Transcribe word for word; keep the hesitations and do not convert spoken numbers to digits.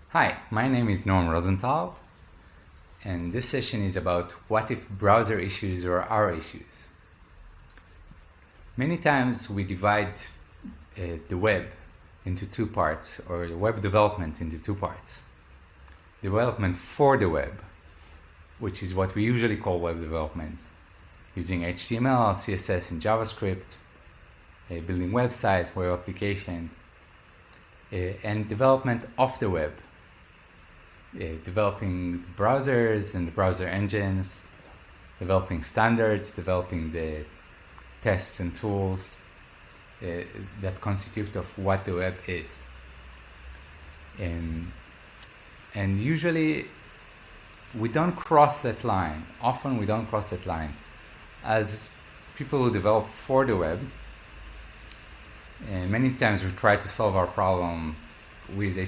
Hi, my name is Norm Rosenthal, and this session is about what if browser issues are our issues. Many times we divide uh, the web into two parts, or web development into two parts. Development for the web, which is what we usually call web development, using H T M L, C S S, and JavaScript, uh, building websites, web applications, uh, and development of the web, Uh, developing browsers and the browser engines, developing standards, developing the tests and tools uh, that constitute of what the web is. And, and usually we don't cross that line. Often we don't cross that line. As people who develop for the web, and many times we try to solve our problem with